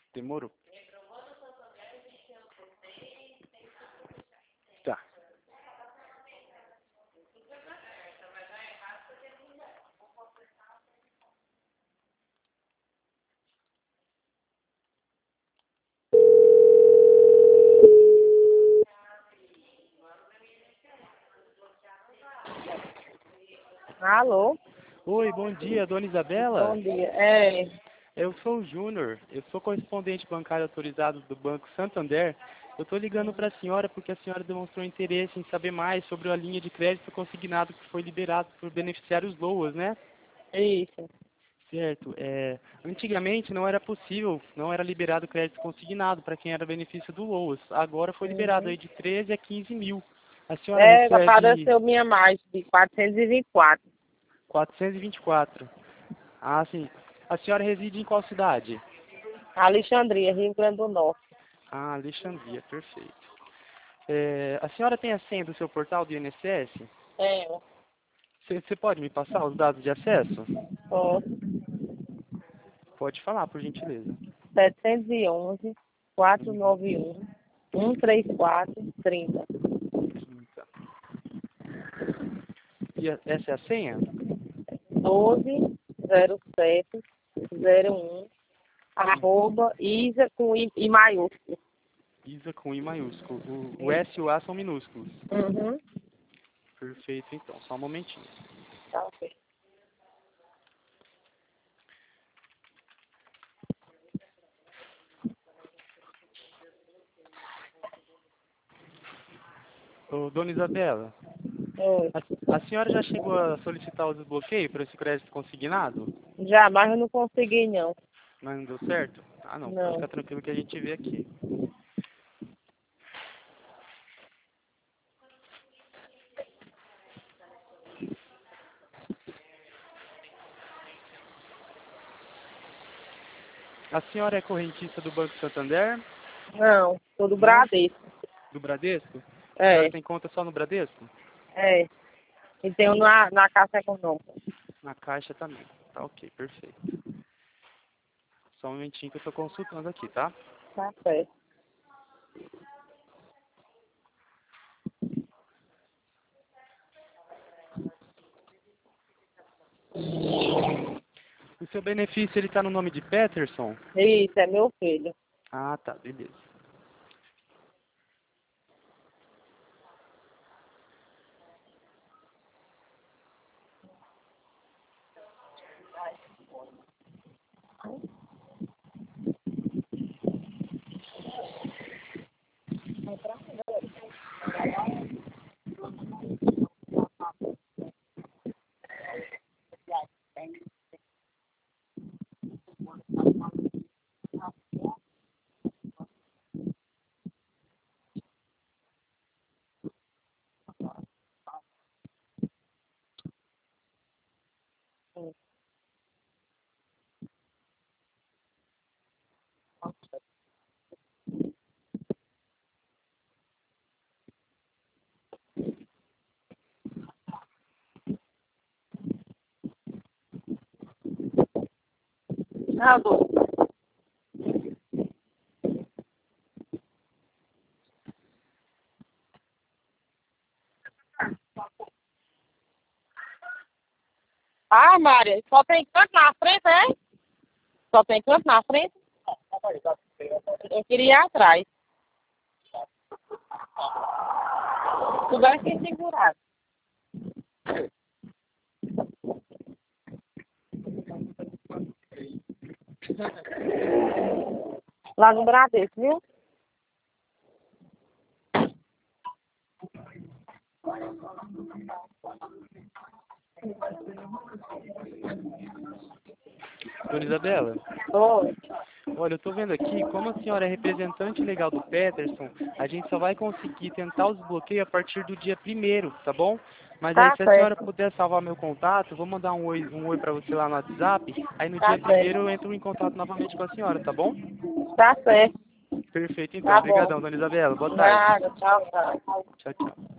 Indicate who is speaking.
Speaker 1: Demorou. Tá.
Speaker 2: Alô?
Speaker 1: Oi, bom dia, dona Isabela.
Speaker 2: Bom dia. É,
Speaker 1: Eu sou o Júnior, eu sou correspondente bancário autorizado do Banco Santander. Eu estou ligando para a senhora porque a senhora demonstrou interesse em saber mais sobre a linha de crédito consignado que foi liberado por beneficiários LOAS, né?
Speaker 2: isso.
Speaker 1: Certo. Antigamente não era possível, não era liberado crédito consignado para quem era benefício do LOAS. Agora foi liberado aí
Speaker 2: Uhum.
Speaker 1: de 13 a 15 mil. A senhora
Speaker 2: É,
Speaker 1: recebe
Speaker 2: apareceu minha mais de 424.
Speaker 1: 424. Ah, sim. A senhora reside em qual cidade?
Speaker 2: Alexandria, Rio Grande do Norte.
Speaker 1: Ah, Alexandria, perfeito. A senhora tem a senha do seu portal do INSS?
Speaker 2: É,
Speaker 1: Você pode me passar os dados de acesso?
Speaker 2: ó,
Speaker 1: Pode falar, por gentileza.
Speaker 2: 711
Speaker 1: Uhum.
Speaker 2: 491 134 30.
Speaker 1: 30. E essa é a senha?
Speaker 2: 12 07 01 arroba Isa com I maiúsculo.
Speaker 1: ISA com I maiúsculo. O S e o A são minúsculos.
Speaker 2: Uhum.
Speaker 1: Perfeito, então. Só um momentinho.
Speaker 2: Tá ok.
Speaker 1: Ô, dona Isabela,
Speaker 2: Oi.
Speaker 1: a senhora já chegou a solicitar o desbloqueio para esse crédito consignado?
Speaker 2: Já, mas eu não consegui não.
Speaker 1: Mas não deu certo? Ah, não. Pode
Speaker 2: Não.
Speaker 1: ficar tranquilo que a gente vê aqui. A senhora é correntista do Banco Santander?
Speaker 2: Não, sou do
Speaker 1: Não?
Speaker 2: Bradesco.
Speaker 1: Do Bradesco? A senhora
Speaker 2: É,
Speaker 1: tem conta só no Bradesco?
Speaker 2: é. E tenho na Caixa Econômica.
Speaker 1: Na Caixa também. Tá ok, perfeito. Só um momentinho que eu estou consultando aqui, tá?
Speaker 2: Tá certo.
Speaker 1: O seu benefício, ele tá no nome de Peterson?
Speaker 2: Isso, é meu filho.
Speaker 1: Ah, tá, beleza.
Speaker 2: Alô? Ah, Mária, só tem canto na frente, é? Só tem canto na frente? Eu queria ir atrás. Tu vai ser segurado. Lá no Bradesco, viu?
Speaker 1: Dona Isabela,
Speaker 2: Oi.
Speaker 1: olha, eu tô vendo aqui, como a senhora é representante legal do Peterson, a gente só vai conseguir tentar o desbloqueio a partir do dia 1º, tá bom? Mas aí,
Speaker 2: Tá
Speaker 1: se a senhora
Speaker 2: certo.
Speaker 1: puder salvar meu contato, eu vou mandar um oi pra você lá no WhatsApp, aí no dia
Speaker 2: Tá
Speaker 1: 1º eu
Speaker 2: certo.
Speaker 1: entro em contato novamente com a senhora, tá bom?
Speaker 2: Tá certo.
Speaker 1: Perfeito, então.
Speaker 2: Tá bom.
Speaker 1: Obrigadão, dona Isabela. Boa tarde.
Speaker 2: Nada. Tchau, tchau.
Speaker 1: Tchau, tchau.